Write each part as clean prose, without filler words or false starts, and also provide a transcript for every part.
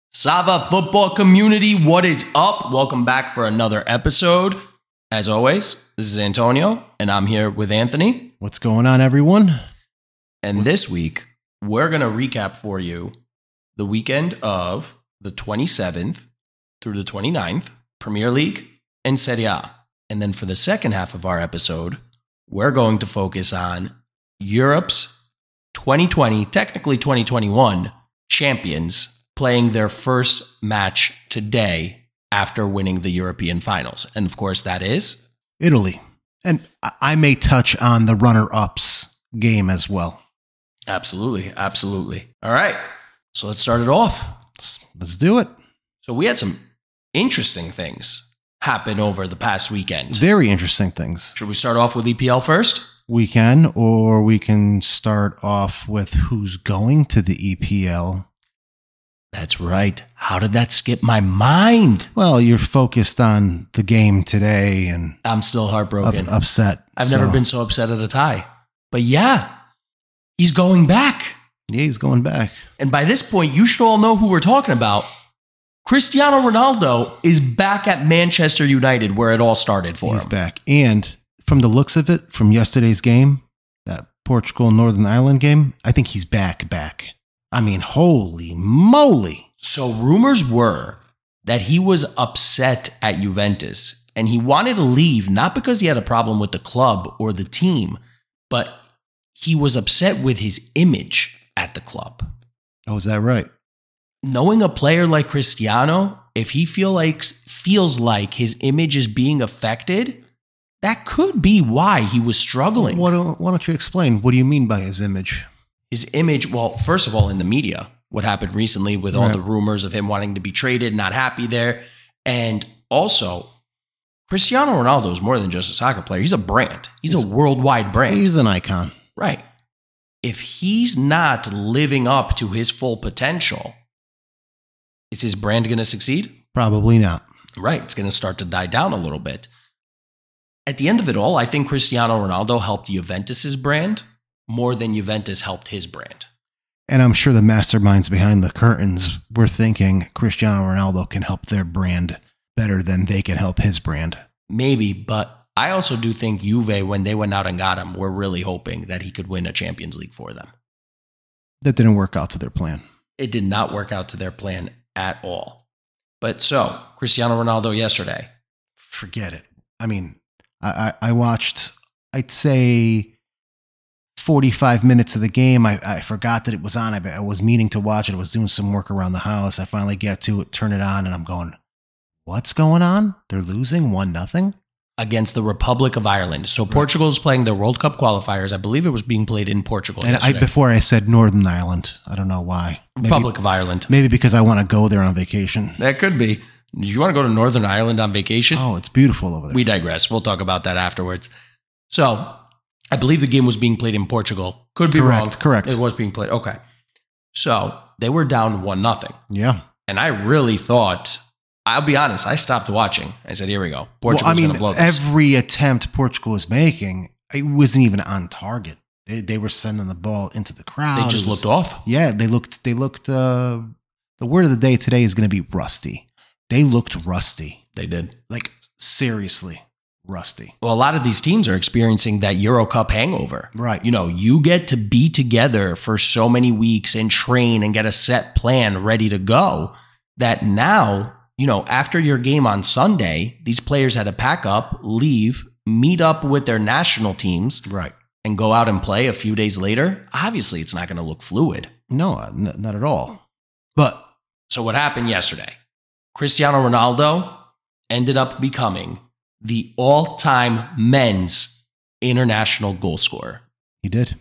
Sava football community, what is up? Welcome back for another episode. As always, this is Antonio, and I'm here with Anthony. What's going on, everyone? And this week, we're going to recap for you the weekend of the 27th through the 29th, Premier League and Serie A. And then for the second half of our episode, we're going to focus on Europe's 2020, technically 2021, champions playing their first match today after winning the European finals. And of course, that is Italy. And I may touch on the runner-ups game as well. Absolutely. Absolutely. All right. So let's start it off. Let's do it. So we had some interesting things happen over the past weekend. Very interesting things. Should we start off with EPL first? We can, or we can start off with who's going to the EPL. That's right. How did that skip my mind? Well, you're focused on the game today and I'm still heartbroken. Upset. I've never been so upset at a tie. But yeah, he's going back. Yeah, he's going back. And by this point, you should all know who we're talking about. Cristiano Ronaldo is back at Manchester United, where it all started for him. He's back. And from the looks of it, from yesterday's game, that Portugal-Northern Ireland game, I think he's back. I mean, holy moly. So rumors were that he was upset at Juventus and he wanted to leave, not because he had a problem with the club or the team, but he was upset with his image at the club. Oh, is that right? Knowing a player like Cristiano, if he feels like his image is being affected, that could be why he was struggling. Why don't you explain? What do you mean by his image? His image, well, first of all, in the media, what happened recently with all the rumors of him wanting to be traded, not happy there. And also, Cristiano Ronaldo is more than just a soccer player. He's a brand. He's a worldwide brand. He's an icon. Right. If he's not living up to his full potential, is his brand going to succeed? Probably not. Right. It's going to start to die down a little bit. At the end of it all, I think Cristiano Ronaldo helped Juventus's brand more than Juventus helped his brand. And I'm sure the masterminds behind the curtains were thinking Cristiano Ronaldo can help their brand better than they can help his brand. Maybe, but I also do think Juve, when they went out and got him, were really hoping that he could win a Champions League for them. That didn't work out to their plan. It did not work out to their plan at all. But so, Cristiano Ronaldo yesterday. Forget it. I mean, I watched, I'd say, 45 minutes of the game. I forgot that it was on. I was meaning to watch it. I was doing some work around the house. I finally get to it, turn it on, and I'm going, what's going on? They're losing 1-0? Against the Republic of Ireland. So Portugal is playing their World Cup qualifiers. I believe it was being played in Portugal. And before I said Northern Ireland. I don't know why. Republic of Ireland. Maybe because I want to go there on vacation. That could be. Do you want to go to Northern Ireland on vacation? Oh, it's beautiful over there. We digress. We'll talk about that afterwards. So I believe the game was being played in Portugal. Could be wrong. Correct. It was being played. Okay. So they were down 1-0. Yeah. And I really thought, I'll be honest, I stopped watching. I said, here we go. Portugal's going to blow this. Every attempt Portugal was making, it wasn't even on target. They were sending the ball into the crowd. They just looked off. Yeah, they looked, the word of the day today is going to be rusty. They looked rusty. They did. Like, seriously rusty. Well, a lot of these teams are experiencing that Euro Cup hangover. Right. You know, you get to be together for so many weeks and train and get a set plan ready to go that now, you know, after your game on Sunday, these players had to pack up, leave, meet up with their national teams. Right. And go out and play a few days later. Obviously, it's not going to look fluid. No, not at all. But so what happened yesterday? Cristiano Ronaldo ended up becoming the all-time men's international goal scorer. He did.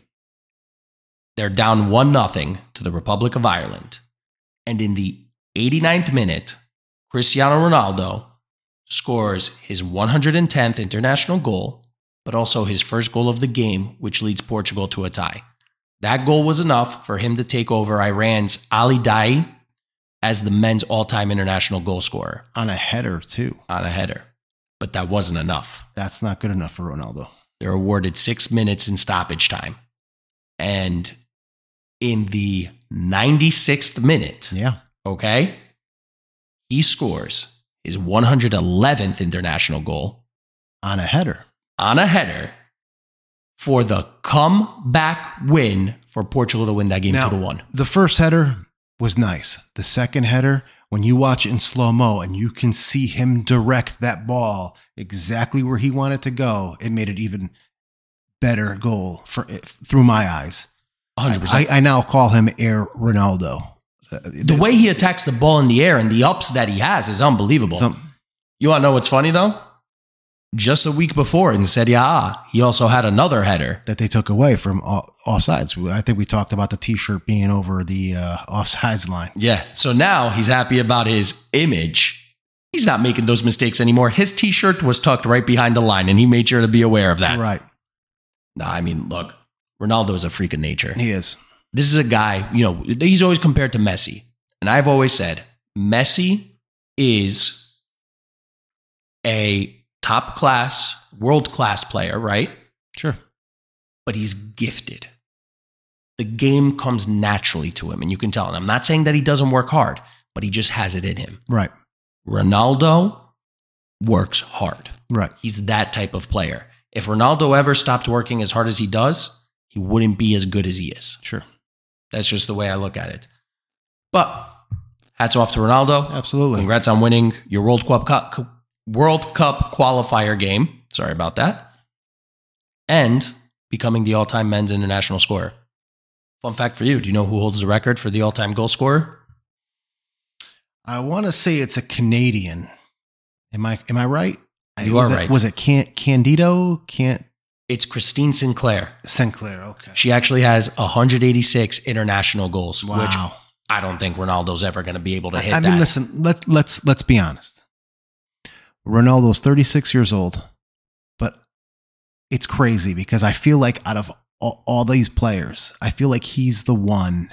They're down 1-0 to the Republic of Ireland. And in the 89th minute, Cristiano Ronaldo scores his 110th international goal, but also his first goal of the game, which leads Portugal to a tie. That goal was enough for him to take over Iran's Ali Daei as the men's all-time international goal scorer. On a header, too. On a header. But that wasn't enough. That's not good enough for Ronaldo. They're awarded 6 minutes in stoppage time. And in the 96th minute, yeah, okay, he scores his 111th international goal On a header. For the comeback win for Portugal to win that game Now, 2-1. The first header was nice. The second header, when you watch it in slow-mo and you can see him direct that ball exactly where he wanted to go, it made it even better goal through my eyes. 100%. I now call him Air Ronaldo. The way he attacks the ball in the air and the ups that he has is unbelievable. You want to know what's funny, though? Just a week before in Serie A, he also had another header that they took away from offsides. I think we talked about the T-shirt being over the offsides line. Yeah. So now he's happy about his image. He's not making those mistakes anymore. His T-shirt was tucked right behind the line, and he made sure to be aware of that. Right. Nah, I mean, look, Ronaldo is a freak of nature. He is. This is a guy, he's always compared to Messi. And I've always said, Messi is a top-class, world-class player, right? Sure. But he's gifted. The game comes naturally to him, and you can tell. And I'm not saying that he doesn't work hard, but he just has it in him. Right. Ronaldo works hard. Right. He's that type of player. If Ronaldo ever stopped working as hard as he does, he wouldn't be as good as he is. Sure. That's just the way I look at it. But hats off to Ronaldo. Absolutely. Congrats on winning your World Cup qualifier game. Sorry about that. And becoming the all-time men's international scorer. Fun fact for you. Do you know who holds the record for the all-time goal scorer? I want to say it's a Canadian. Am I right? You are right. Was it Candido? It's Christine Sinclair. Sinclair, okay. She actually has 186 international goals, Wow. which I don't think Ronaldo's ever going to be able to hit I that. mean, listen, let's be honest. Ronaldo's 36 years old, but it's crazy because I feel like out of all these players, I feel like he's the one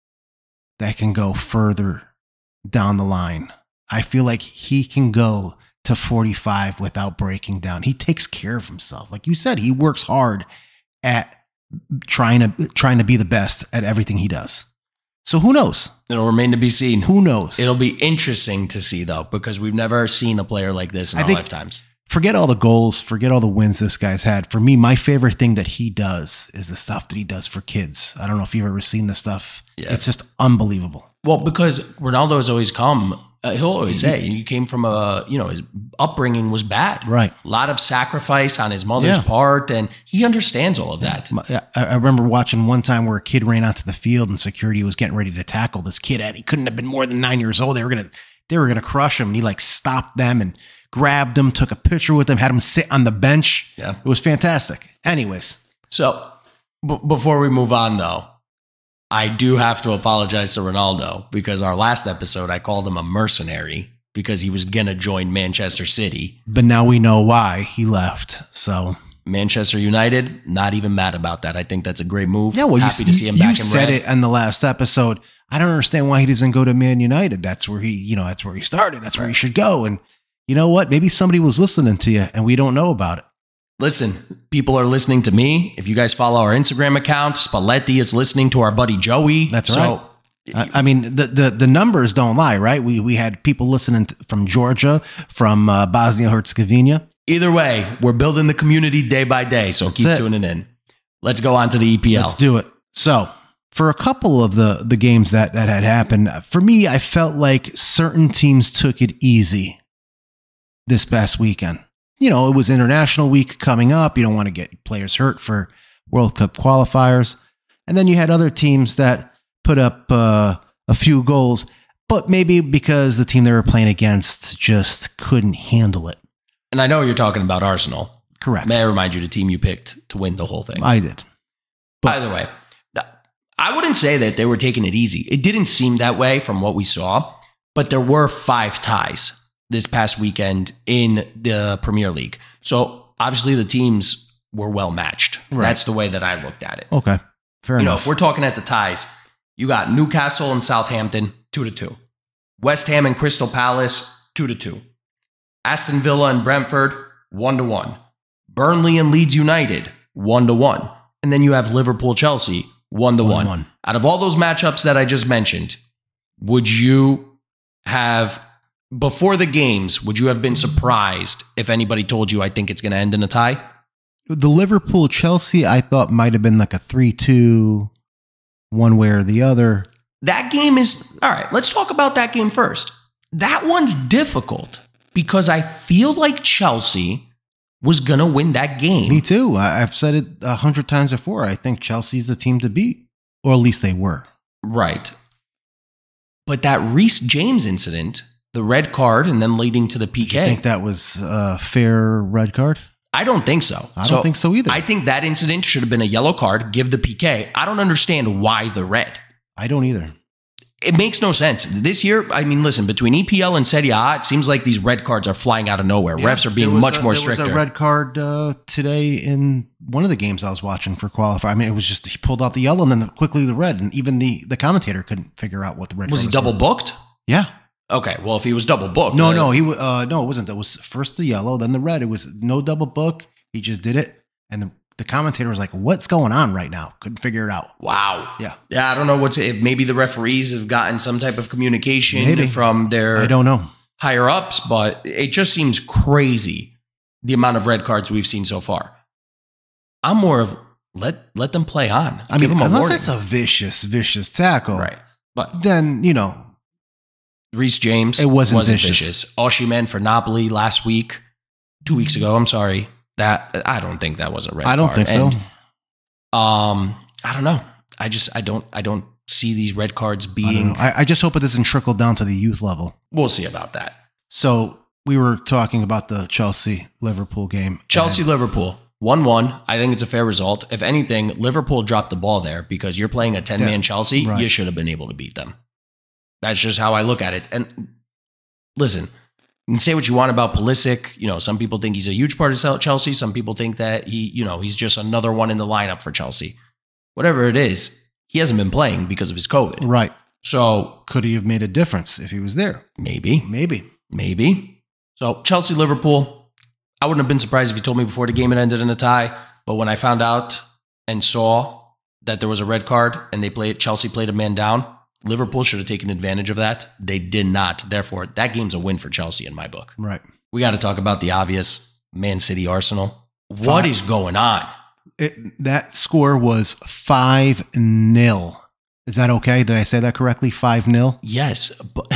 that can go further down the line. I feel like he can go to 45 without breaking down. He takes care of himself. Like you said, he works hard at trying to be the best at everything he does. So who knows? It'll remain to be seen. Who knows? It'll be interesting to see, though, because we've never seen a player like this in our lifetimes. Forget all the goals, forget all the wins this guy's had. For me, my favorite thing that he does is the stuff that he does for kids. I don't know if you've ever seen the stuff. Yeah. It's just unbelievable. Well, because Ronaldo has always come, he'll always say, he came from his upbringing was bad. Right. A lot of sacrifice on his mother's part, and he understands all of that. I remember watching one time where a kid ran onto the field and security was getting ready to tackle this kid, and he couldn't have been more than 9 years old. They were gonna crush him, and he stopped them and grabbed him, took a picture with him, had him sit on the bench. Yeah. It was fantastic. Anyways. So before we move on, though, I do have to apologize to Ronaldo because our last episode, I called him a mercenary because he was going to join Manchester City. But now we know why he left. So Manchester United, not even mad about that. I think that's a great move. Yeah, well, happy to see him back in red. You said it in the last episode. I don't understand why he doesn't go to Man United. That's where he started. That's where he should go. And you know what? Maybe somebody was listening to you and we don't know about it. Listen, people are listening to me. If you guys follow our Instagram account, Spalletti is listening to our buddy Joey. That's right. I mean, the numbers don't lie, right? We had people listening from Georgia, from Bosnia-Herzegovina. Either way, we're building the community day by day, so keep tuning in. Let's go on to the EPL. Let's do it. So, for a couple of the games that had happened, for me, I felt like certain teams took it easy this past weekend. It was international week coming up. You don't want to get players hurt for World Cup qualifiers. And then you had other teams that put up a few goals, but maybe because the team they were playing against just couldn't handle it. And I know you're talking about Arsenal. Correct. May I remind you the team you picked to win the whole thing? I did. But either way, I wouldn't say that they were taking it easy. It didn't seem that way from what we saw, but there were 5 ties this past weekend in the Premier League. So obviously the teams were well matched. Right. That's the way that I looked at it. Okay. Fair enough. If we're talking at the ties, you got Newcastle and Southampton, 2-2. West Ham and Crystal Palace, 2-2. Aston Villa and Brentford, 1-1. Burnley and Leeds United, 1-1. And then you have Liverpool-Chelsea, 1-1. Out of all those matchups that I just mentioned, would you have before the games, would you have been surprised if anybody told you I think it's going to end in a tie? The Liverpool-Chelsea, I thought might have been like a 3-2, one way or the other. That game is, all right, let's talk about that game first. That one's difficult because I feel like Chelsea was going to win that game. Me too. I've said it 100 times before. I think Chelsea's the team to beat, or at least they were. Right. But that Reece James incident, the red card and then leading to the PK. Do you think that was a fair red card? I don't think so. I don't think so either. I think that incident should have been a yellow card, give the PK. I don't understand why the red. I don't either. It makes no sense. This year, I mean, listen, between EPL and Serie A, it seems like these red cards are flying out of nowhere. Yeah, refs are being much more stricter. There was a red card today in one of the games I was watching for qualifier. I mean, it was just he pulled out the yellow and then quickly the red, and even the commentator couldn't figure out what the red was. He double booked? Yeah. Okay, well, if he was double booked. No, it wasn't. It was first the yellow, then the red. It was no double book. He just did it, and the commentator was like, "What's going on right now?" Couldn't figure it out. Wow. Yeah. I don't know if maybe the referees have gotten some type of communication from their I don't know higher ups, but it just seems crazy the amount of red cards we've seen so far. I'm more of let them play on. I mean, unless it's a vicious tackle, right? But then Reece James, it wasn't vicious. Osimhen for Napoli last week, 2 weeks ago. I'm sorry. That I don't think that was a red card. I don't think so. I don't know. I don't see these red cards being. I just hope it doesn't trickle down to the youth level. We'll see about that. So we were talking about the Chelsea-Liverpool game. Chelsea-Liverpool, 1-1. I think it's a fair result. If anything, Liverpool dropped the ball there because you're playing a 10-man Chelsea. Right. You should have been able to beat them. That's just how I look at it. And listen, you can say what you want about Pulisic. Some people think he's a huge part of Chelsea. Some people think that he's just another one in the lineup for Chelsea. Whatever it is, he hasn't been playing because of his COVID. Right. So could he have made a difference if he was there? Maybe. So Chelsea, Liverpool, I wouldn't have been surprised if you told me before the game it ended in a tie. But when I found out and saw that there was a red card and Chelsea played a man down, Liverpool should have taken advantage of that. They did not. Therefore, that game's a win for Chelsea in my book. Right. We got to talk about the obvious Man City Arsenal. What is going on? That score was 5-0. Is that okay? Did I say that correctly? 5-0? Yes. But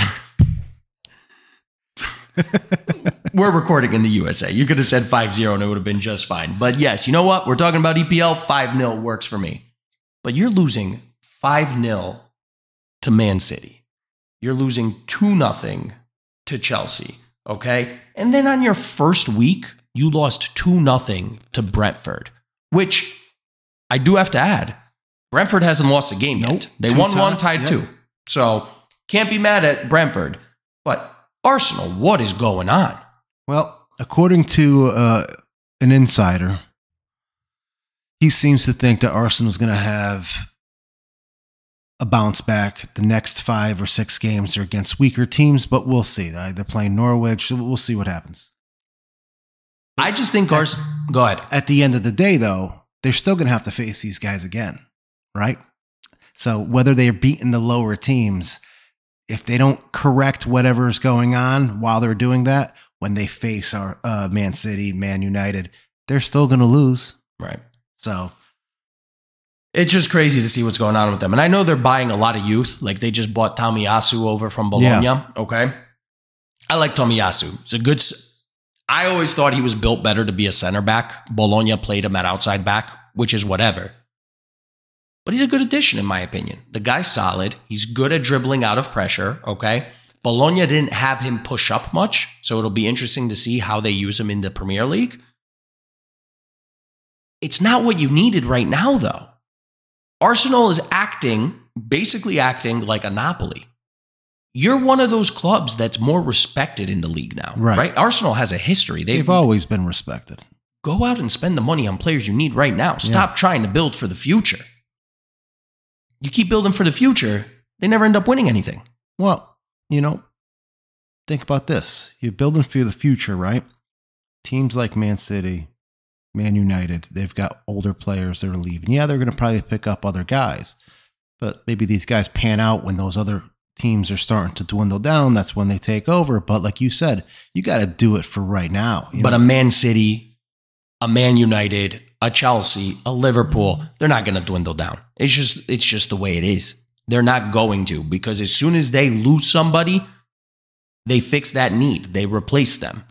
we're recording in the USA. You could have said 5-0 and it would have been just fine. But yes, you know what? We're talking about EPL. 5-0 works for me. But you're losing 5-0 to Man City. You're losing 2-0 to Chelsea, okay? And then on your first week, you lost 2-0 to Brentford, which I do have to add, Brentford hasn't lost a game yet. They won one, tied 2. So can't be mad at Brentford. But Arsenal, what is going on? Well, according to an insider, he seems to think that Arsenal's going to have a bounce back. The next 5 or 6 games are against weaker teams, but we'll see. They're playing Norwich, so we'll see what happens. I just think Arsenal... Go ahead. At the end of the day, though, they're still going to have to face these guys again, right? So whether they're beating the lower teams, if they don't correct whatever's going on while they're doing that, when they face our Man City, Man United, they're still going to lose. Right. So... it's just crazy to see what's going on with them. And I know they're buying a lot of youth. Like they just bought Tomiyasu over from Bologna. Yeah. Okay. I like Tomiyasu. It's a good... I always thought he was built better to be a center back. Bologna played him at outside back, which is whatever. But he's a good addition, in my opinion. The guy's solid. He's good at dribbling out of pressure. Okay. Bologna didn't have him push up much. So it'll be interesting to see how they use him in the Premier League. It's not what you needed right now, though. Arsenal is basically acting like a Napoli. You're one of those clubs that's more respected in the league now, right? Arsenal has a history. They've always been respected. Go out and spend the money on players you need right now. Stop trying to build for the future. You keep building for the future, they never end up winning anything. Well, think about this. You're building for the future, right? Teams like Man City, Man United, they've got older players that are leaving. Yeah, they're going to probably pick up other guys, but maybe these guys pan out when those other teams are starting to dwindle down, that's when they take over. But like you said, you got to do it for right now. But a Man City, a Man United, a Chelsea, a Liverpool, they're not going to dwindle down. It's just the way it is. They're not going to, because as soon as they lose somebody, they fix that need. They replace them.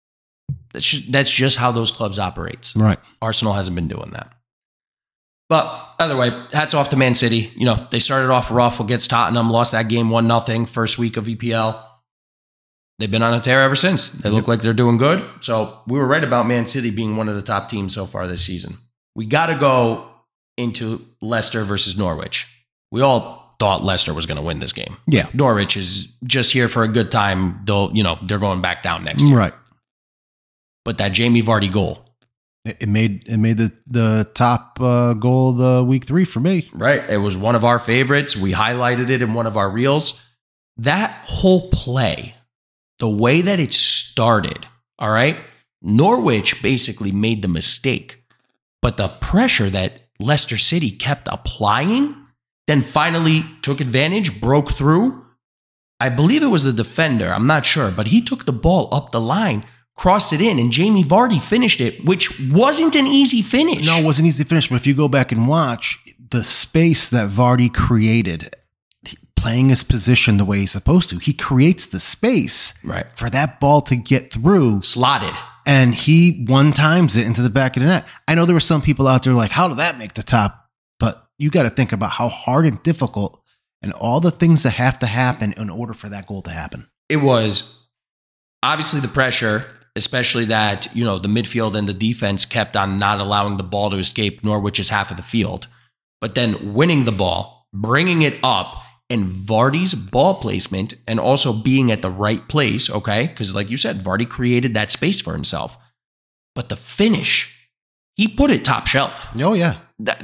That's just how those clubs operate. Right. Arsenal hasn't been doing that. But either way, hats off to Man City. You know, they started off rough against Tottenham, lost that game 1-0 first week of EPL. They've been on a tear ever since. They look like they're doing good. So we were right about Man City being one of the top teams so far this season. We got to go into Leicester versus Norwich. We all thought Leicester was going to win this game. Yeah. Norwich is just here for a good time. They're going back down next year. Right. But that Jamie Vardy goal. It made the top goal of the week 3 for me. Right. It was one of our favorites. We highlighted it in one of our reels. That whole play, the way that it started, all right, Norwich basically made the mistake. But the pressure that Leicester City kept applying, then finally took advantage, broke through. I believe it was the defender. I'm not sure. But he took the ball up the line, crossed it in, and Jamie Vardy finished it, which wasn't an easy finish. No, it wasn't easy to finish. But if you go back and watch the space that Vardy created, playing his position the way he's supposed to, he creates the space right for that ball to get through. Slotted. And he one-times it into the back of the net. I know there were some people out there like, how did that make the top? But you got to think about how hard and difficult and all the things that have to happen in order for that goal to happen. It was obviously the pressure, especially that, the midfield and the defense kept on not allowing the ball to escape Norwich's half of the field. But then winning the ball, bringing it up, and Vardy's ball placement, and also being at the right place, okay? Because like you said, Vardy created that space for himself. But the finish, he put it top shelf. Oh, yeah.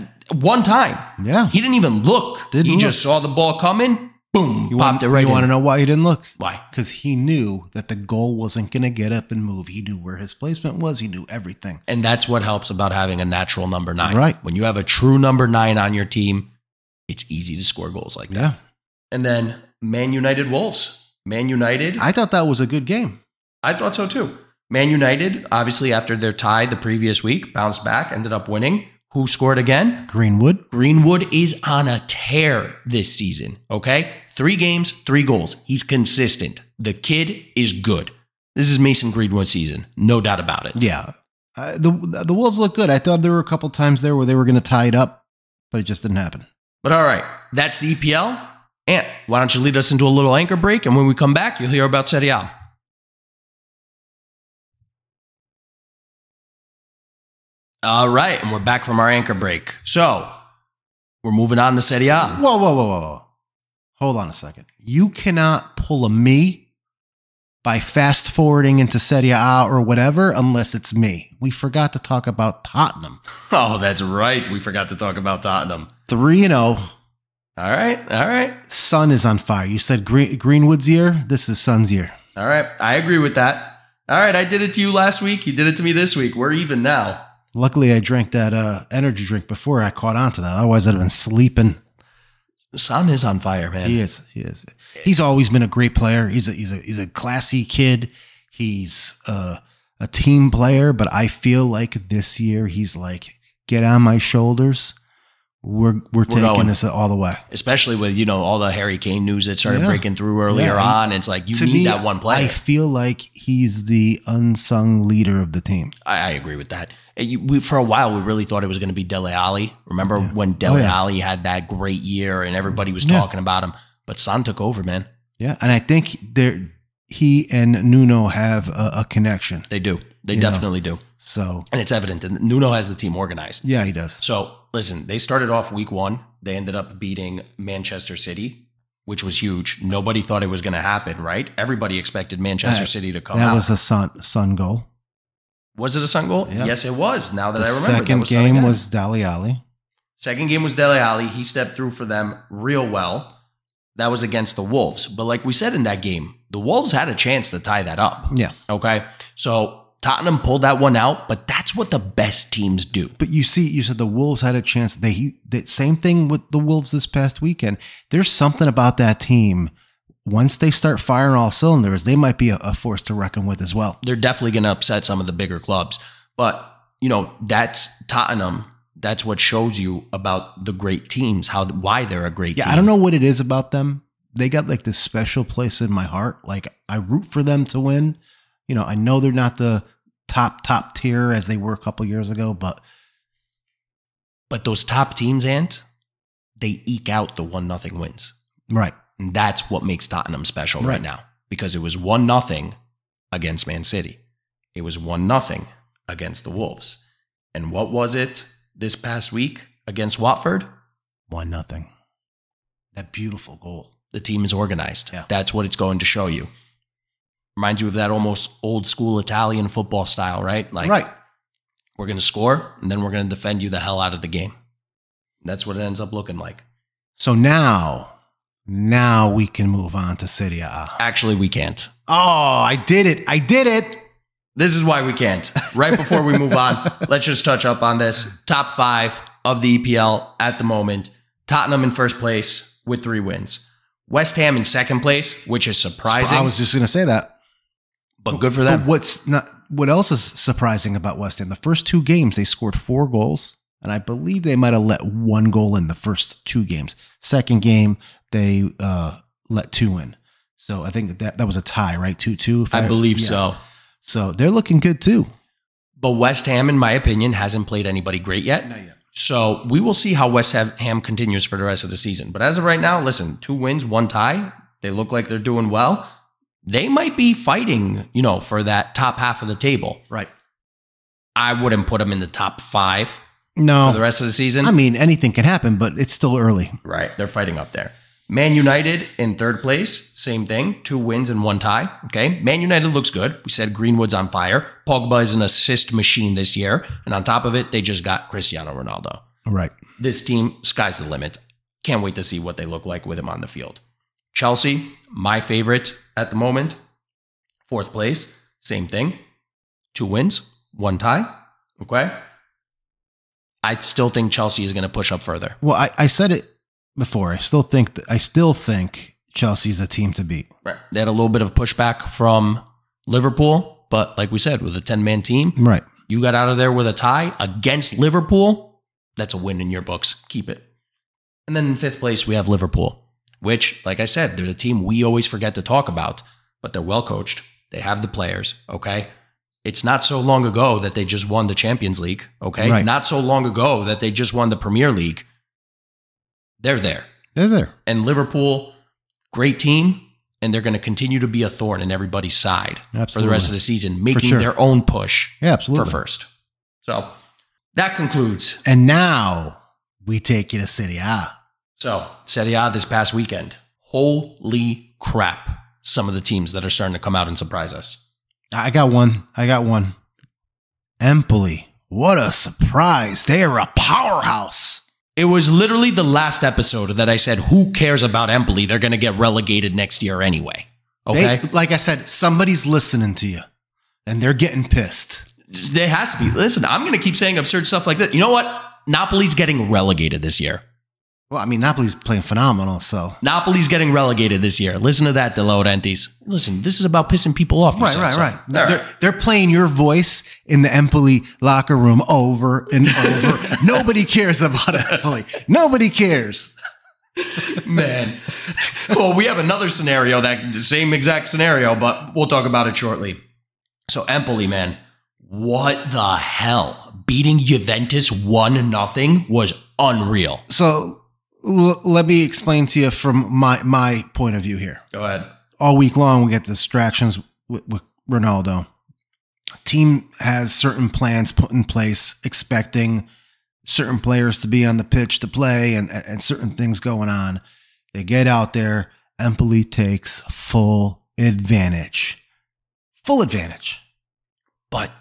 One time. Yeah. He didn't even look. He just saw the ball coming, boom, popped it right in. You want to know why he didn't look? Why? Because he knew that the goal wasn't going to get up and move. He knew where his placement was. He knew everything. And that's what helps about having a natural number 9. Right. When you have a true number 9 on your team, it's easy to score goals like that. Yeah. And then Man United Wolves. Man United. I thought that was a good game. I thought so too. Man United, obviously after their tie the previous week, bounced back, ended up winning. Who scored again? Greenwood. Greenwood is on a tear this season, okay? 3 games, 3 goals. He's consistent. The kid is good. This is Mason Greenwood season. No doubt about it. Yeah. The Wolves look good. I thought there were a couple times there where they were going to tie it up, but it just didn't happen. But all right, that's the EPL. Ant, why don't you lead us into a little anchor break, and when we come back, you'll hear about Serie A. All right, and we're back from our anchor break. So, we're moving on to Serie A. Whoa. Hold on a second. You cannot pull a me by fast forwarding into Serie A or whatever unless it's me. We forgot to talk about Tottenham. Oh, that's right. We forgot to talk about Tottenham. 3-0. All right. Son is on fire. You said Greenwood's year. This is Son's year. All right. I agree with that. All right. I did it to you last week. You did it to me this week. We're even now. Luckily, I drank that energy drink before I caught on to that. Otherwise, I'd have been sleeping. Son is on fire, man. He is. He's always been a great player. He's a classy kid. He's a team player. But I feel like this year he's like, get on my shoulders. We're taking going. this all the way. Especially with, all the Harry Kane news that started breaking through earlier on. It's like, you need that one player. I feel like he's the unsung leader of the team. I agree with that. For a while, we really thought it was going to be Dele Alli. Remember when Dele Alli had that great year and everybody was talking about him? But Son took over, man. Yeah, and I think he and Nuno have a connection. They do. They definitely do. So, and it's evident. And Nuno has the team organized. Yeah, he does. So, listen, they started off week 1. They ended up beating Manchester City, which was huge. Nobody thought it was going to happen, right? Everybody expected Manchester City to come out. That was a Son goal. Was it a Son goal? Yep. Yes, it was. Now that I remember. Second game was Dele Alli. Second game was Dele Alli. He stepped through for them real well. That was against the Wolves. But like we said in that game, the Wolves had a chance to tie that up. Yeah. Okay. So Tottenham pulled that one out, but that's what the best teams do. But you said the Wolves had a chance. The same thing with the Wolves this past weekend. There's something about that team once they start firing all cylinders, they might be a force to reckon with as well. They're definitely going to upset some of the bigger clubs. But, that's Tottenham. That's what shows you about the great teams, why they're a great team. I don't know what it is about them. They got like this special place in my heart. Like, I root for them to win. I know they're not the top tier as they were a couple years ago, but those top teams, Ant, they eke out the 1-0 wins. Right. And that's what makes Tottenham special right now, because it was 1-0 against Man City. It was 1-0 against the Wolves. And what was it this past week against Watford? 1-0. That beautiful goal. The team is organized. Yeah. That's what it's going to show you. Reminds you of that almost old school Italian football style, right? Like, right. We're going to score, and then we're going to defend you the hell out of the game. That's what it ends up looking like. So now we can move on to Serie A. Actually, we can't. Oh, I did it. This is why we can't. Right before we move on, let's just touch up on this. Top 5 of the EPL at the moment. Tottenham in first place with 3 wins. West Ham in second place, which is surprising. I was just going to say that. But good for them. But what else is surprising about West Ham? The first 2 games, they scored 4 goals. And I believe they might have let 1 goal in the first 2 games. Second game, they let 2 in. So I think that was a tie, right? 2-2. I believe so. So they're looking good too. But West Ham, in my opinion, hasn't played anybody great yet. Not yet. So we will see how West Ham continues for the rest of the season. But as of right now, listen, 2 wins, 1 tie. They look like they're doing well. They might be fighting, for that top half of the table. Right. I wouldn't put them in the top 5 for the rest of the season. I mean, anything can happen, but it's still early. Right. They're fighting up there. Man United in third place, same thing, 2 wins and 1 tie. Okay. Man United looks good. We said Greenwood's on fire. Pogba is an assist machine this year. And on top of it, they just got Cristiano Ronaldo. Right. This team, sky's the limit. Can't wait to see what they look like with him on the field. Chelsea, my favorite at the moment, 4th place, same thing. 2 wins, 1 tie. Okay. I still think Chelsea is going to push up further. Well, I said it before. I still think Chelsea's a team to beat. Right. They had a little bit of pushback from Liverpool, but like we said, with a 10-man team, right, you got out of there with a tie against Liverpool. That's a win in your books. Keep it. And then in 5th place, we have Liverpool, which, like I said, they're the team we always forget to talk about, but they're well coached. They have the players, okay? It's not so long ago that they just won the Champions League, okay? Right. Not so long ago that they just won the Premier League. They're there. They're there. And Liverpool, great team, and they're going to continue to be a thorn in everybody's side for the rest of the season, making their own push for first. So that concludes. And now we take you to Serie A. So Serie A this past weekend. Holy crap. Some of the teams that are starting to come out and surprise us. I got one. Empoli. What a surprise. They are a powerhouse. It was literally the last episode that I said, who cares about Empoli? They're going to get relegated next year anyway. Okay? Like I said, somebody's listening to you, and they're getting pissed. There has to be. Listen, I'm going to keep saying absurd stuff like that. You know what? Napoli's getting relegated this year. Well, I mean, Napoli's playing phenomenal, so. Napoli's getting relegated this year. Listen to that, De Laurentiis. Listen, this is about pissing people off. Right. They're playing your voice in the Empoli locker room over and over. Nobody cares about Empoli. Nobody cares. Man. Well, we have another scenario, that same exact scenario, but we'll talk about it shortly. So Empoli, man, what the hell? Beating Juventus 1-0 was unreal. So let me explain to you from my point of view here. Go ahead. All week long, we get distractions with Ronaldo. Team has certain plans put in place, expecting certain players to be on the pitch to play and certain things going on. They get out there. Empoli takes full advantage. Full advantage. But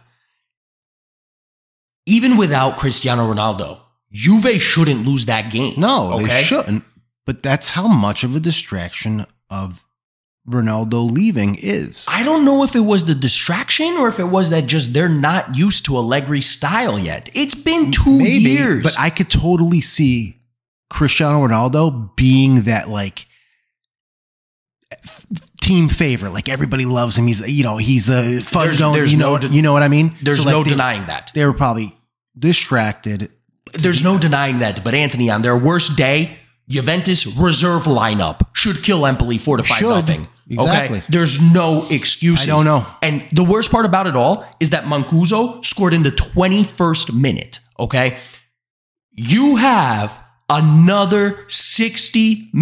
even without Cristiano Ronaldo, Juve shouldn't lose that game. No, they shouldn't. But that's how much of a distraction of Ronaldo leaving is. I don't know if it was the distraction or if it was that just they're not used to Allegri's style yet. It's been 2 years. But I could totally see Cristiano Ronaldo being that, like, team favorite. Like everybody loves him. He's a fun going. There's you know what I mean? There's no denying that. They were probably distracted. There's no denying that. But Anthony, on their worst day, Juventus reserve lineup should kill Empoli 4-5-0. Exactly. Okay? There's no excuses. I don't know. And the worst part about it all is that Mancuso scored in the 21st minute. Okay. You have another 69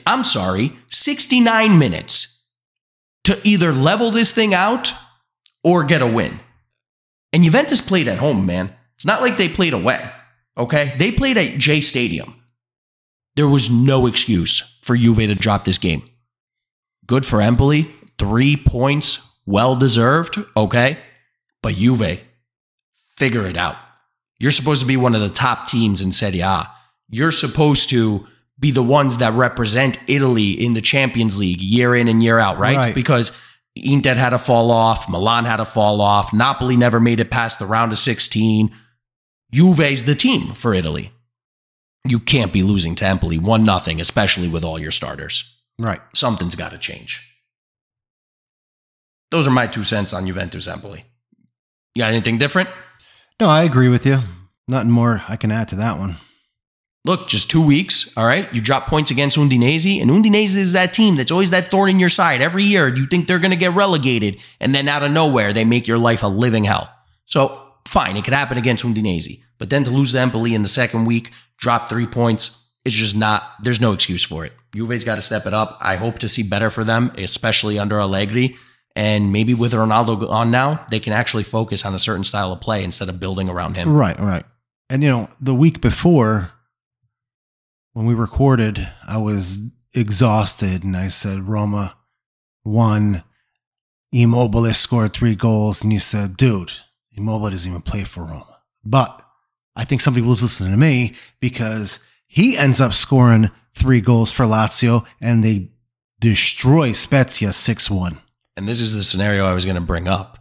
minutes to either level this thing out or get a win. And Juventus played at home, man. It's not like they played away. Okay. They played at J Stadium. There was no excuse for Juve to drop this game. Good for Empoli. 3 points. Well deserved. Okay. But Juve, figure it out. You're supposed to be one of the top teams in Serie A. You're supposed to be the ones that represent Italy in the Champions League year in and year out, right? Because Inter had to fall off. Milan had to fall off. Napoli never made it past the round of 16. Juve's the team for Italy. You can't be losing to Empoli 1-0, especially with all your starters. Right. Something's got to change. Those are my 2 cents on Juventus Empoli. You got anything different? No, I agree with you. Nothing more I can add to that one. Look, just 2 weeks, all right? You drop points against Udinese, and Udinese is that team that's always that thorn in your side. Every year, you think they're going to get relegated, and then out of nowhere, they make your life a living hell. So, fine, it could happen against Udinese. But then to lose to Empoli in the second week, drop 3 points, it's just not, there's no excuse for it. Juve's got to step it up. I hope to see better for them, especially under Allegri. And maybe with Ronaldo on now, they can actually focus on a certain style of play instead of building around him. Right. And, the week before, when we recorded, I was exhausted, and I said Roma won. Immobile scored 3 goals, and you said, dude, Immobile doesn't even play for Roma. But I think somebody was listening to me because he ends up scoring 3 goals for Lazio, and they destroy Spezia 6-1. And this is the scenario I was going to bring up.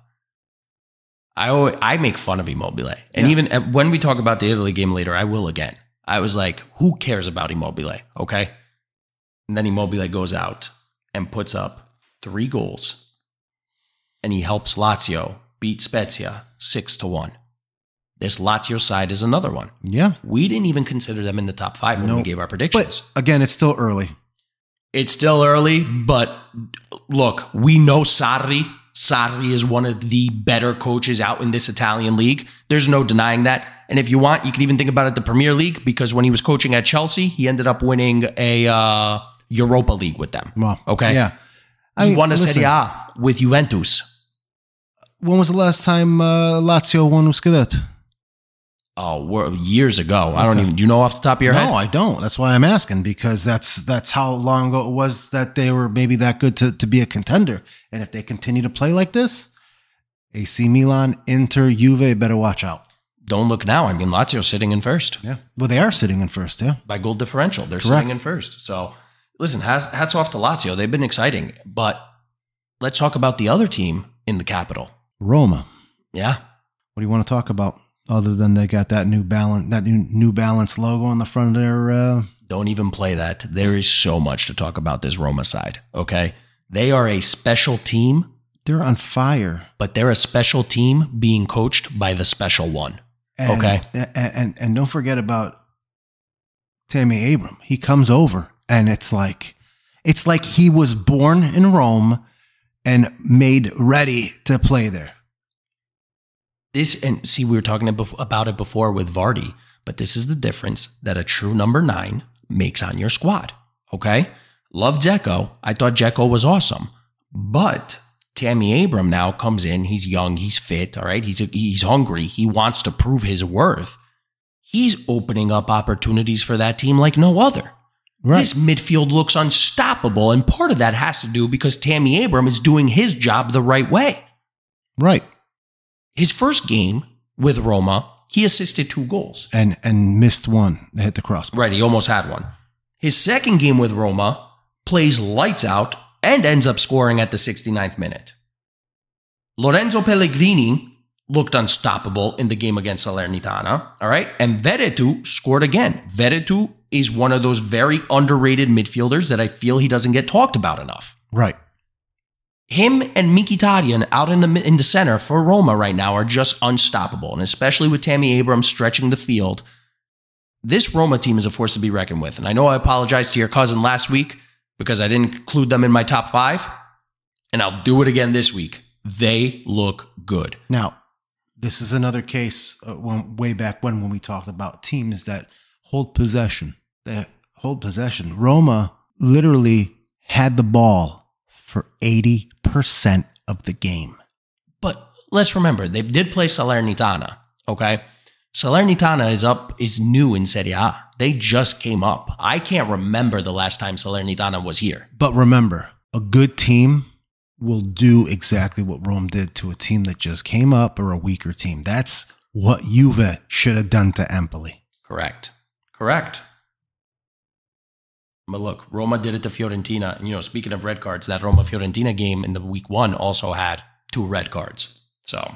I make fun of Immobile. And even when we talk about the Italy game later, I will again. I was like, who cares about Immobile? Okay. And then Immobile goes out and puts up 3 goals. And he helps Lazio beat Spezia 6-1. This Lazio side is another one. Yeah. We didn't even consider them in the top 5 when we gave our predictions. But again, it's still early. It's still early, but look, we know Sarri. Sarri is one of the better coaches out in this Italian league. There's no denying that. And if you want, you can even think about it the Premier League, because when he was coaching at Chelsea, he ended up winning a Europa League with them. Well, okay? Yeah. He won a Serie A with Juventus. When was the last time Lazio won Scudetto? Oh, years ago. I don't even. Do you know off the top of your head? No, I don't. That's why I'm asking, because that's how long ago it was that they were maybe that good to be a contender. And if they continue to play like this, AC Milan, Inter, Juve better watch out. Don't look now. I mean, Lazio's sitting in first. Yeah. Well, they are sitting in first. Yeah. By goal differential, they're Correct. sitting in first. So, listen, hats off to Lazio. They've been exciting. But let's talk about the other team in the capital, Roma. Yeah. What do you want to talk about? Other than they got that New Balance logo on the front of their... Don't even play that. There is so much to talk about this Roma side, okay? They are a special team. They're on fire. But they're a special team being coached by the special one, okay? And don't forget about Tammy Abraham. He comes over, and it's like he was born in Rome and made ready to play there. And see, we were talking about it before with Vardy, but this is the difference that a true number 9 makes on your squad, okay? Love Dzeko. I thought Dzeko was awesome. But Tammy Abraham now comes in. He's young. He's fit, all right? He's hungry. He wants to prove his worth. He's opening up opportunities for that team like no other. Right. This midfield looks unstoppable, and part of that has to do because Tammy Abraham is doing his job the right way. Right. His first game with Roma, he assisted 2 goals. And missed one. They hit the crossbar. Right, he almost had one. His second game with Roma, plays lights out and ends up scoring at the 69th minute. Lorenzo Pellegrini looked unstoppable in the game against Salernitana, all right? And Veretout scored again. Veretout is one of those very underrated midfielders that I feel he doesn't get talked about enough. Right. Him and Mkhitaryan out in the center for Roma right now are just unstoppable, and especially with Tammy Abrams stretching the field, this Roma team is a force to be reckoned with. And I know I apologized to your cousin last week because I didn't include them in my top 5, and I'll do it again this week. They look good. Now, this is another case way back when we talked about teams that hold possession. They hold possession. Roma literally had the ball for 80% of the game. But let's remember, they did play Salernitana, okay? Salernitana is new in Serie A. They just came up. I can't remember the last time Salernitana was here. But remember, a good team will do exactly what Rome did to a team that just came up or a weaker team. That's what Juve should have done to Empoli. Correct. But look, Roma did it to Fiorentina. And, speaking of red cards, that Roma-Fiorentina game in the week 1 also had 2 red cards. So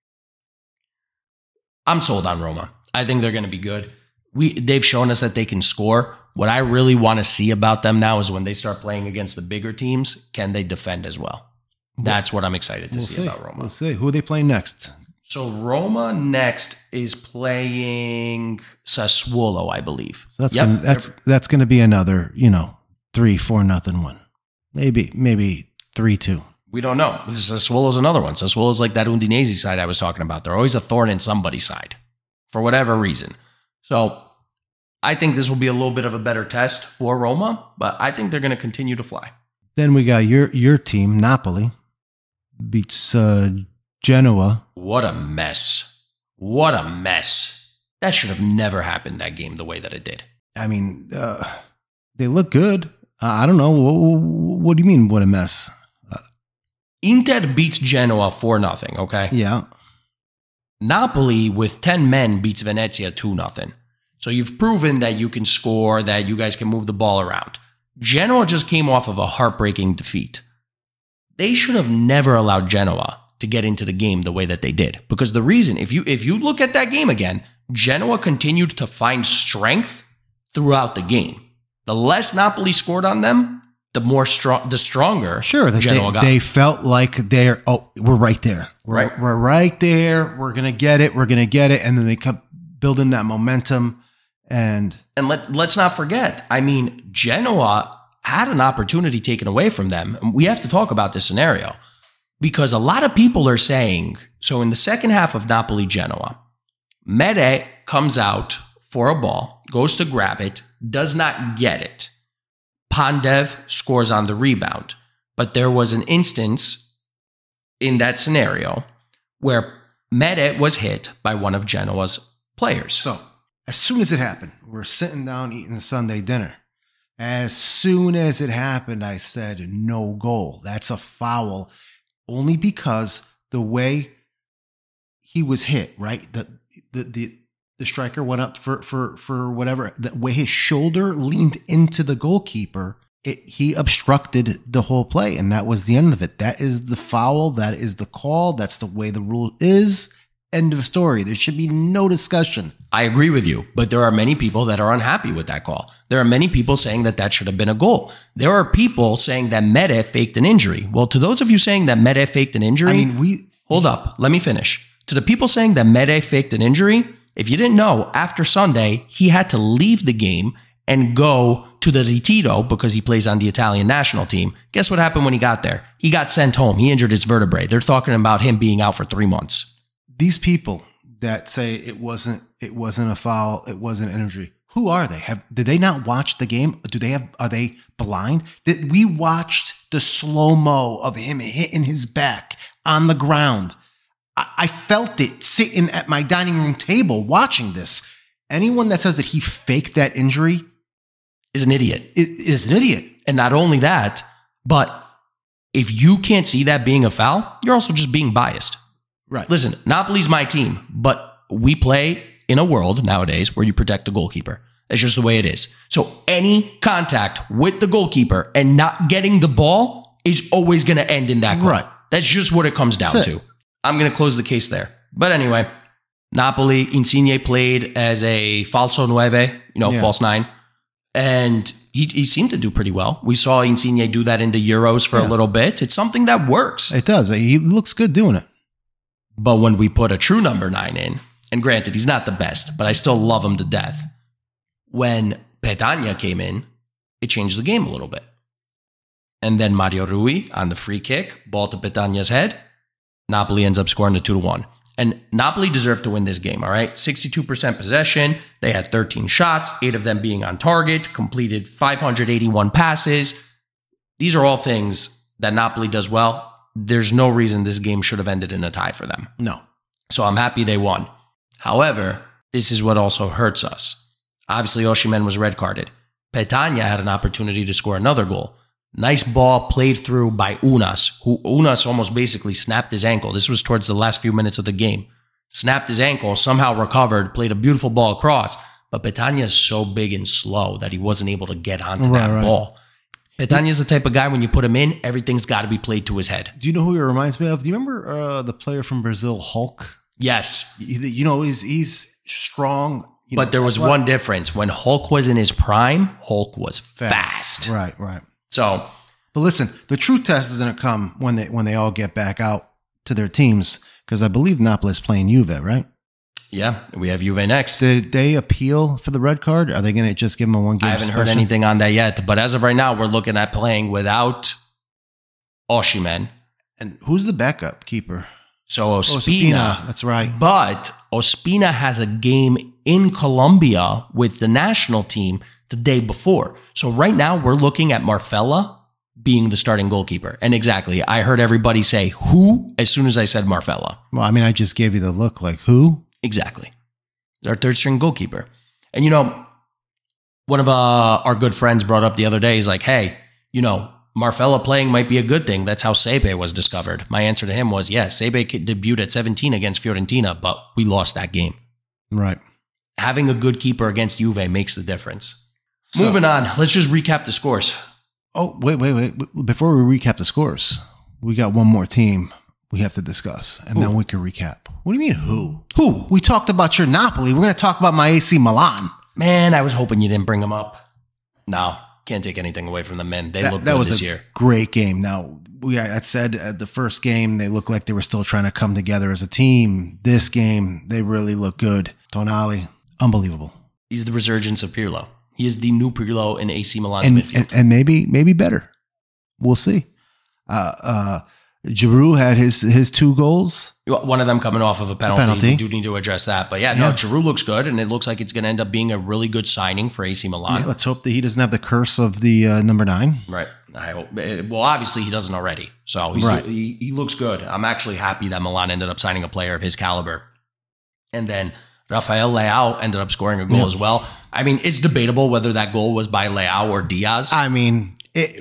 I'm sold on Roma. I think they're going to be good. They've shown us that they can score. What I really want to see about them now is when they start playing against the bigger teams, can they defend as well? That's what I'm excited to see about Roma. We'll see. Who are they playing next? So Roma next is playing Sassuolo, I believe. So that's going to be another, 3-4-0 one. Maybe 3-2. We don't know, because Sassuolo's another one. Sassuolo's like that Udinese side I was talking about. They're always a thorn in somebody's side for whatever reason. So I think this will be a little bit of a better test for Roma, but I think they're going to continue to fly. Then we got your team, Napoli, beats Genoa. What a mess. That should have never happened, that game, the way that it did. I mean, they look good. I don't know. What do you mean, what a mess? Inter beats Genoa 4-0, okay? Yeah. Napoli, with 10 men, beats Venezia 2-0. So you've proven that you can score, that you guys can move the ball around. Genoa just came off of a heartbreaking defeat. They should have never allowed Genoa to get into the game the way that they did. Because the reason, if you look at that game again, Genoa continued to find strength throughout the game. The less Napoli scored on them, the stronger Genoa got. They felt like we're right there. We're right there. We're going to get it. And then they kept building that momentum. And let's not forget, Genoa had an opportunity taken away from them. And we have to talk about this scenario because a lot of people are saying, so in the second half of Napoli-Genoa, Mere comes out for a ball, goes to grab it, does not get it. Pandev scores on the rebound. But there was an instance in that scenario where Mere was hit by one of Genoa's players. So as soon as it happened, we're sitting down eating Sunday dinner. As soon as it happened, I said, no goal. That's a foul. Only because the way he was hit, right? The striker went up for whatever. The way his shoulder leaned into the goalkeeper, he obstructed the whole play. And that was the end of it. That is the foul. That is the call. That's the way the rule is. End of story. There should be no discussion. I agree with you, but there are many people that are unhappy with that call. There are many people saying that should have been a goal. There are people saying that Mere faked an injury. Well, to those of you saying that Mere faked an injury, hold up, let me finish. To the people saying that Mere faked an injury, if you didn't know, after Sunday, he had to leave the game and go to the Retiro because he plays on the Italian national team. Guess what happened when he got there? He got sent home. He injured his vertebrae. They're talking about him being out for 3 months. These people that say it wasn't a foul, it wasn't an injury. Who are they? Did they not watch the game? Are they blind? We watched the slow-mo of him hitting his back on the ground. I felt it sitting at my dining room table watching this. Anyone that says that he faked that injury is an idiot. Is an idiot. And not only that, but if you can't see that being a foul, you're also just being biased. Right. Listen, Napoli's my team, but we play in a world nowadays where you protect the goalkeeper. That's just the way it is. So any contact with the goalkeeper and not getting the ball is always going to end in that goal. Right. That's just what it comes down to. I'm going to close the case there. But anyway, Napoli, Insigne played as a falso nueve, false nine. And he seemed to do pretty well. We saw Insigne do that in the Euros for a little bit. It's something that works. It does. He looks good doing it. But when we put a true number 9 in, and granted, he's not the best, but I still love him to death. When Petagna came in, it changed the game a little bit. And then Mario Rui on the free kick, ball to Petagna's head. Napoli ends up scoring the 2-1. And Napoli deserved to win this game, all right? 62% possession. They had 13 shots, 8 of them being on target, completed 581 passes. These are all things that Napoli does well. There's no reason this game should have ended in a tie for them. No. So I'm happy they won. However, this is what also hurts us. Obviously, Osimhen was red carded. Petagna had an opportunity to score another goal. Nice ball played through by Unas, who Unas almost basically snapped his ankle. This was towards the last few minutes of the game. Snapped his ankle, somehow recovered, played a beautiful ball across. But Petagna is so big and slow that he wasn't able to get onto that ball. Petagna is the type of guy, when you put him in, everything's got to be played to his head. Do you know who he reminds me of? Do you remember the player from Brazil, Hulk? Yes. You know, he's strong. But there was one difference. When Hulk was in his prime, Hulk was fast. Right. So, but listen, the true test is going to come when they all get back out to their teams, because I believe Napoli is playing Juve, right? Yeah, we have Juve next. Did they appeal for the red card? Are they going to just give them a one game? I haven't heard anything on that yet, but as of right now, we're looking at playing without Osimhen. And who's the backup keeper? So Ospina. That's right. But Ospina has a game in Colombia with the national team the day before. So right now we're looking at Marfella being the starting goalkeeper. And exactly, I heard everybody say who as soon as I said Marfella. Well, I mean, I just gave you the look like who? Exactly. Our third string goalkeeper. And one of our good friends brought up the other day, he's like, hey, Marfella playing might be a good thing. That's how Sebe was discovered. My answer to him was, yes, Sebe debuted at 17 against Fiorentina, but we lost that game. Right. Having a good keeper against Juve makes the difference. So, moving on, let's just recap the scores. Oh, wait. Before we recap the scores, we got one more team we have to discuss, and then we can recap. What do you mean, who? Who? We talked about your Napoli. We're going to talk about my AC Milan. Man, I was hoping you didn't bring them up. No. Can't take anything away from the men. They look good this year. Great game. Now, I said the first game, they looked like they were still trying to come together as a team. This game, they really look good. Tonali, unbelievable. He's the resurgence of Pirlo. He is the new Pirlo in AC Milan's midfield. And maybe better. We'll see. Giroud had his 2 goals. One of them coming off of a penalty. We do need to address that. But Giroud looks good, and it looks like it's going to end up being a really good signing for AC Milan. Yeah, let's hope that he doesn't have the curse of the number 9. Right. I hope. Well, obviously he doesn't already. So he looks good. I'm actually happy that Milan ended up signing a player of his caliber. And then Rafael Leao ended up scoring a goal as well. I mean, it's debatable whether that goal was by Leao or Diaz. I mean,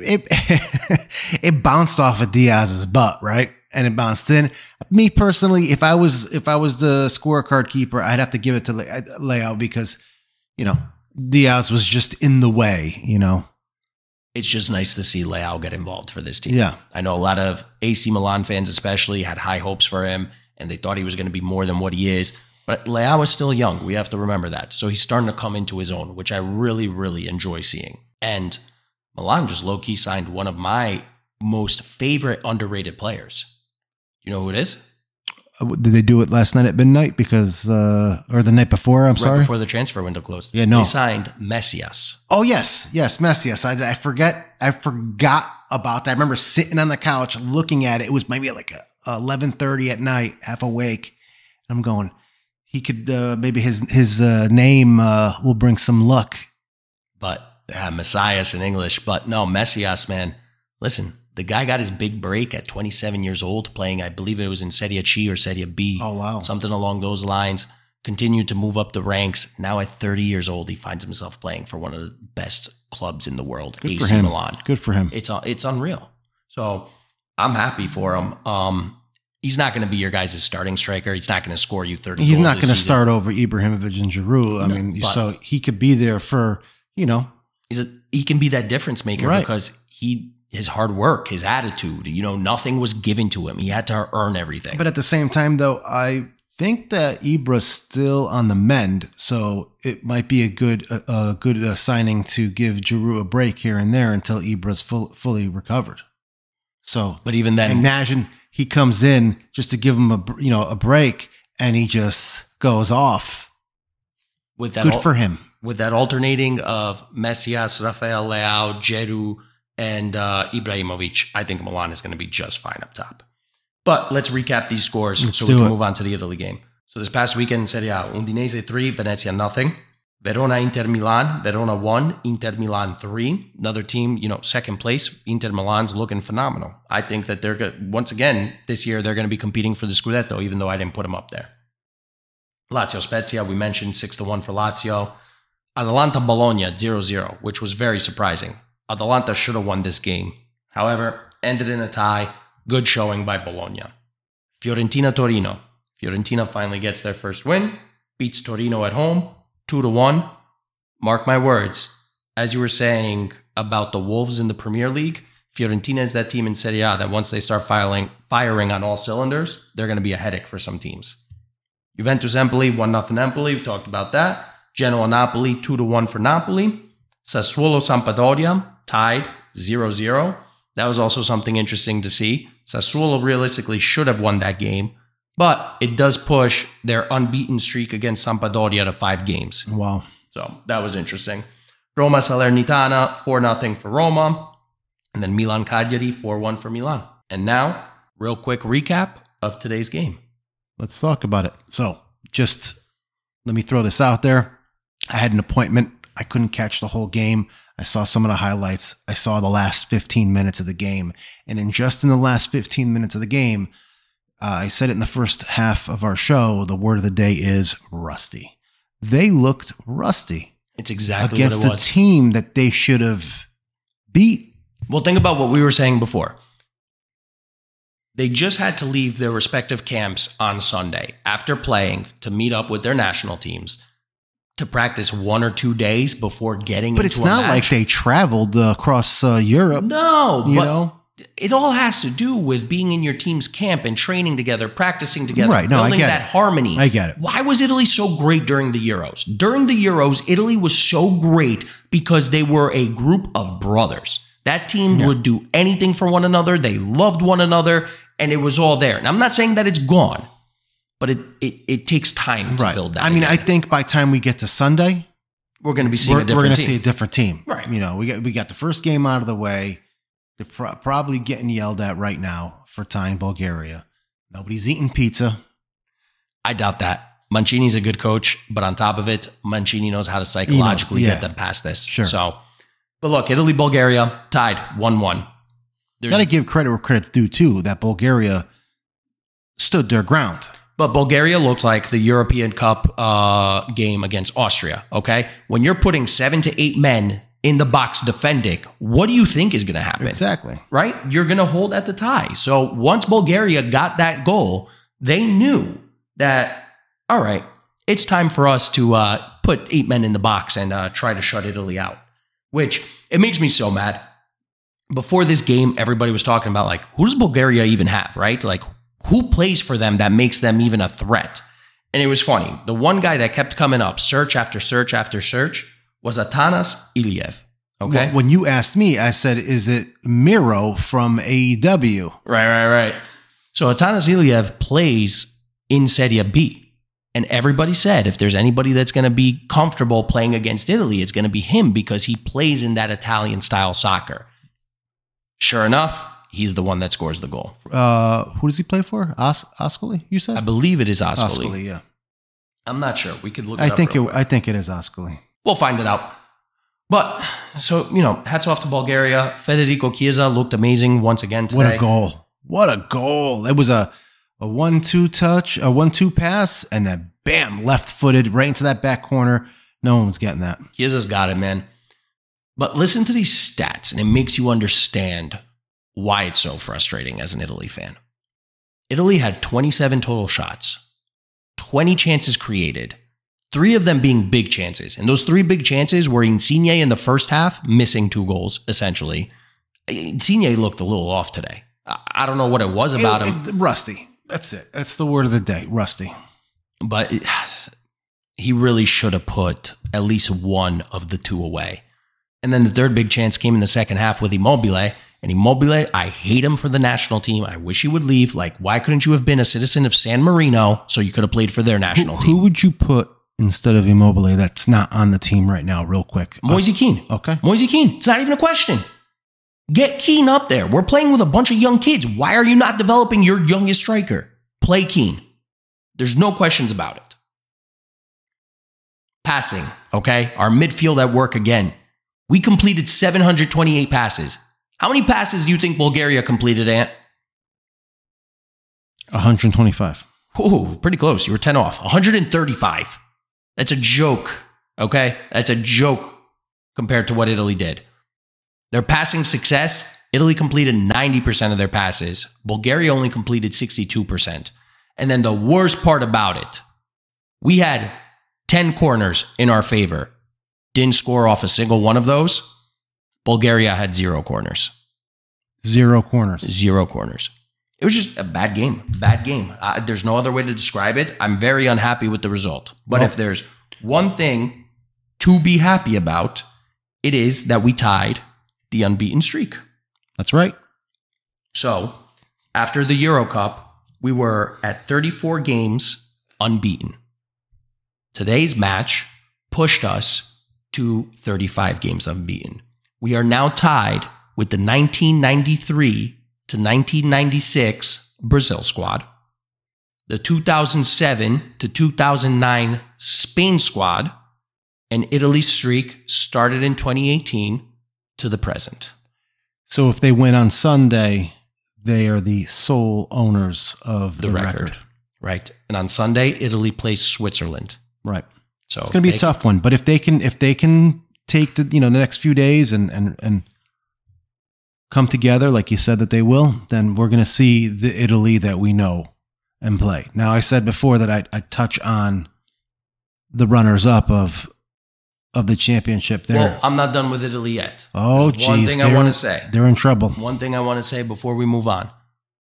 it bounced off of Diaz's butt, right? And it bounced in. Me personally, if I was the scorecard keeper, I'd have to give it to Leao because, Diaz was just in the way, It's just nice to see Leao get involved for this team. Yeah. I know a lot of AC Milan fans especially had high hopes for him, and they thought he was going to be more than what he is. But Leao is still young. We have to remember that. So he's starting to come into his own, which I really, really enjoy seeing. And Milan just low-key signed one of my most favorite underrated players. You know who it is? Did they do it last night at midnight? Because, or the night before, right before the transfer window closed. Yeah, no. They signed Messias. Oh, yes, Messias. I forgot about that. I remember sitting on the couch looking at it. It was maybe like 11:30 at night, half awake. I'm going, he could, maybe his name will bring some luck. But Messias in English. But no, Messias, man. Listen, the guy got his big break at 27 years old playing, I believe it was in Serie C or Serie B. Oh, wow. Something along those lines. Continued to move up the ranks. Now at 30 years old, he finds himself playing for one of the best clubs in the world, Good AC for him. Milan. Good for him. It's unreal. So I'm happy for him. He's not going to be your guys' starting striker. He's not going to score you 30 He's goals not going to season. start over Ibrahimovic and Giroud. So he could be there for, he can be that difference maker right. because his hard work, his attitude, nothing was given to him. He had to earn everything. But at the same time, though, I think that Ibra's still on the mend, so it might be a good signing to give Giroud a break here and there until Ibra's fully recovered. So, but even then, imagine he comes in just to give him a break, and he just goes off. With that, good for him. With that alternating of Messias, Rafael Leao, Giroud, and Ibrahimovic, I think Milan is going to be just fine up top. But let's recap these scores so we can move on to the Italy game. So this past weekend in Serie A, Udinese 3, Venezia nothing. Verona, Inter Milan. Verona 1, Inter Milan 3. Another team, second place. Inter Milan's looking phenomenal. I think that they're good. Once again, this year, they're going to be competing for the Scudetto, even though I didn't put them up there. Lazio Spezia, we mentioned 6-1 for Lazio. Atalanta Bologna 0-0, which was very surprising. Atalanta should have won this game. However, ended in a tie. Good showing by Bologna. Fiorentina Torino. Fiorentina finally gets their first win. Beats Torino at home 2-1. Mark my words. As you were saying about the Wolves in the Premier League, Fiorentina is that team in Serie A that once they start firing on all cylinders, they're going to be a headache for some teams. Juventus Empoli, 1-0 Empoli. We talked about that. Genoa Napoli, 2-1 for Napoli. Sassuolo Sampdoria, tied 0-0. That was also something interesting to see. Sassuolo realistically should have won that game, but it does push their unbeaten streak against Sampdoria to 5 games. Wow. So that was interesting. Roma Salernitana, 4-0 for Roma. And then Milan Cagliari, 4-1 for Milan. And now, real quick recap of today's game. Let's talk about it. So, just let me throw this out there. I had an appointment. I couldn't catch the whole game. I saw some of the highlights. I saw the last 15 minutes of the game. And in the last 15 minutes of the game, I said it in the first half of our show, the word of the day is rusty. They looked rusty. It's exactly what it was. Against a team that they should have beat. Well, think about what we were saying before. They just had to leave their respective camps on Sunday after playing to meet up with their national teams to practice 1 or 2 days before getting into a match. But it's not like they traveled across Europe. No, it all has to do with being in your team's camp and training together, practicing together, right, no, building that harmony. I get it. Why was Italy so great during the Euros? During the Euros, Italy was so great because they were a group of brothers. That team would do anything for one another. They loved one another, and it was all there. And I'm not saying that it's gone, but it takes time to build that. I mean, I think by the time we get to Sunday, we're going to be seeing a different team. We're going to see a different team. Right. We got the first game out of the way. They're probably getting yelled at right now for tying Bulgaria. Nobody's eating pizza. I doubt that. Mancini's a good coach, but on top of it, Mancini knows how to psychologically get them past this. Sure. So, but look, Italy, Bulgaria tied 1-1. Got to give credit where credit's due too. That Bulgaria stood their ground. But Bulgaria looked like the European Cup game against Austria. Okay, when you're putting 7 to 8 men in the box defending, what do you think is going to happen? Exactly. Right? You're going to hold at the tie. So once Bulgaria got that goal, they knew that, all right, it's time for us to put 8 men in the box and try to shut Italy out, which it makes me so mad. Before this game, everybody was talking about, like, who does Bulgaria even have, right? Like, who plays for them that makes them even a threat? And it was funny. The one guy that kept coming up, search after search after search, was Atanas Iliev. Okay. Well, when you asked me, I said, is it Miro from AEW? Right. So Atanas Iliev plays in Serie B. And everybody said, if there's anybody that's going to be comfortable playing against Italy, it's going to be him because he plays in that Italian-style soccer. Sure enough, he's the one that scores the goal. Who does he play for? Ascoli, you said? I believe it is Ascoli. Ascoli, yeah. I'm not sure. We could look it I up. I think it is Ascoli. We'll find it out. But, so, hats off to Bulgaria. Federico Chiesa looked amazing once again today. What a goal. What a goal. It was a 1-2 touch, a 1-2 pass, and then bam, left-footed right into that back corner. No one was getting that. Chiesa's got it, man. But listen to these stats, and it makes you understand why it's so frustrating as an Italy fan. Italy had 27 total shots, 20 chances created, 3 of them being big chances. And those 3 big chances were Insigne in the first half, missing 2 goals, essentially. Insigne looked a little off today. I don't know what it was about him. Rusty. That's it. That's the word of the day. Rusty. But he really should have put at least one of the two away. And then the third big chance came in the second half with Immobile. And Immobile, I hate him for the national team. I wish he would leave. Like, why couldn't you have been a citizen of San Marino so you could have played for their national team? Who would you put instead of Immobile that's not on the team right now, real quick? Moise Kean. Okay. Moise Kean. It's not even a question. Get Kean up there. We're playing with a bunch of young kids. Why are you not developing your youngest striker? Play Kean. There's no questions about it. Passing, okay? Our midfield at work again. We completed 728 passes. How many passes do you think Bulgaria completed, Ant? 125. Ooh, pretty close. You were 10 off. 135. That's a joke, okay? That's a joke compared to what Italy did. Their passing success, Italy completed 90% of their passes. Bulgaria only completed 62%. And then the worst part about it, we had 10 corners in our favor. Didn't score off a single one of those. Bulgaria had 0 corners. 0 corners. 0 corners. It was just a bad game. Bad game. There's no other way to describe it. I'm very unhappy with the result. But if there's one thing to be happy about, it is that we tied the unbeaten streak. That's right. So, after the Euro Cup, we were at 34 games unbeaten. Today's match pushed us to 35 games unbeaten. We are now tied with the 1993 to 1996 Brazil squad, the 2007 to 2009 Spain squad, and Italy's streak started in 2018 to the present. So if they win on Sunday, they are the sole owners of the record. Right. And on Sunday, Italy plays Switzerland. Right. So it's going to be a tough one, but if they can take the next few days and come together like you said that they will, then we're going to see the Italy that we know and play. Now, I said before that I'd touch on the runners up of the championship there. Well, I'm not done with Italy yet. Oh, geez. One thing I want to say. They're in trouble. One thing I want to say before we move on.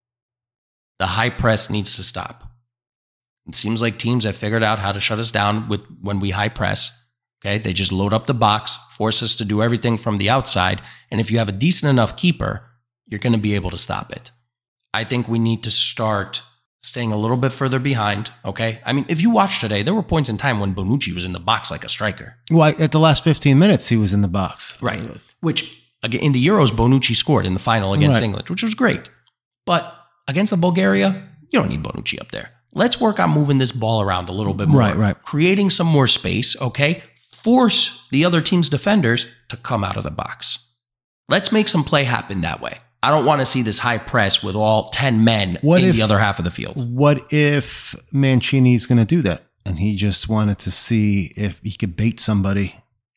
The high press needs to stop. It seems like teams have figured out how to shut us down when we high press. Okay, they just load up the box, force us to do everything from the outside, and if you have a decent enough keeper, you're going to be able to stop it. I think we need to start staying a little bit further behind, okay? I mean, if you watch today, there were points in time when Bonucci was in the box like a striker. Well, at the last 15 minutes, he was in the box. Right, which, again, in the Euros, Bonucci scored in the final against England, which was great. But against Bulgaria, you don't need Bonucci up there. Let's work on moving this ball around a little bit more. Right. Creating some more space, okay? Force the other team's defenders to come out of the box. Let's make some play happen that way. I don't want to see this high press with all 10 men the other half of the field. What if Mancini's going to do that? And he just wanted to see if he could bait somebody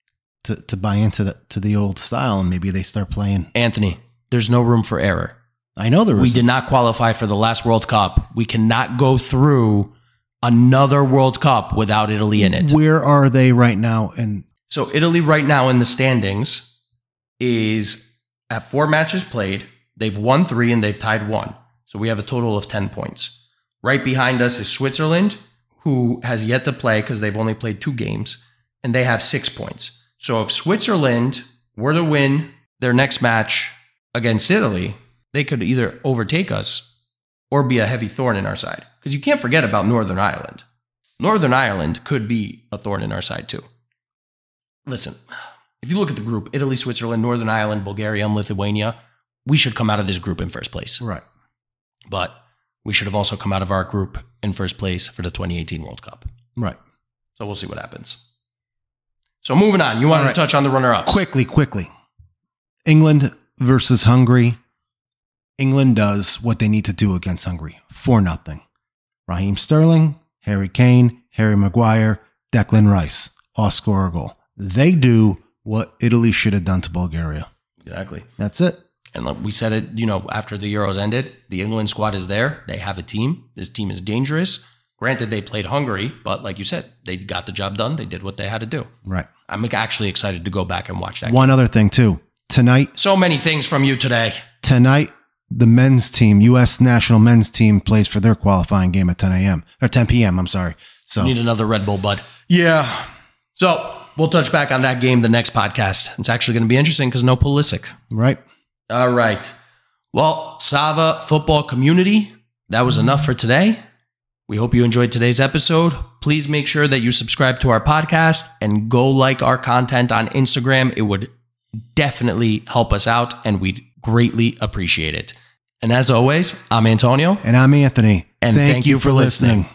to buy into the old style, and maybe they start playing. Anthony, there's no room for error. I know there is. We did not qualify for the last World Cup. We cannot go through another World Cup without Italy in it. Where are they right now? And so Italy right now in the standings is at 4 matches played. They've won 3 and they've tied 1. So we have a total of 10 points. Right behind us is Switzerland, who has yet to play because they've only played 2 games, and they have 6 points. So if Switzerland were to win their next match against Italy, they could either overtake us or be a heavy thorn in our side. Because you can't forget about Northern Ireland. Northern Ireland could be a thorn in our side too. Listen, if you look at the group, Italy, Switzerland, Northern Ireland, Bulgaria, and Lithuania, we should come out of this group in first place. Right. But we should have also come out of our group in first place for the 2018 World Cup. Right. So we'll see what happens. So moving on, you wanted to touch on the runner-ups. Quickly. England versus Hungary. England does what they need to do against Hungary. 4-0. Raheem Sterling, Harry Kane, Harry Maguire, Declan Rice all score a goal. They do what Italy should have done to Bulgaria. Exactly. That's it. And like we said it, after the Euros ended, the England squad is there. They have a team. This team is dangerous. Granted, they played Hungary, but like you said, they got the job done. They did what they had to do. Right. I'm actually excited to go back and watch that. One other thing, too. Tonight. So many things from you today. Tonight, the men's team, U.S. national men's team, plays for their qualifying game at 10 a.m. or 10 p.m. I'm sorry. So Need another Red Bull, bud. yeah, So we'll touch back on that game the next podcast. It's actually going to be interesting because no Pulisic. right. All right. Well, Sava football community, that was enough for today. We hope you enjoyed today's episode. Please make sure that you subscribe to our podcast and go like our content on Instagram. It would definitely help us out, and we'd greatly appreciate it. And as always, I'm Antonio. And I'm Anthony. And thank you for listening.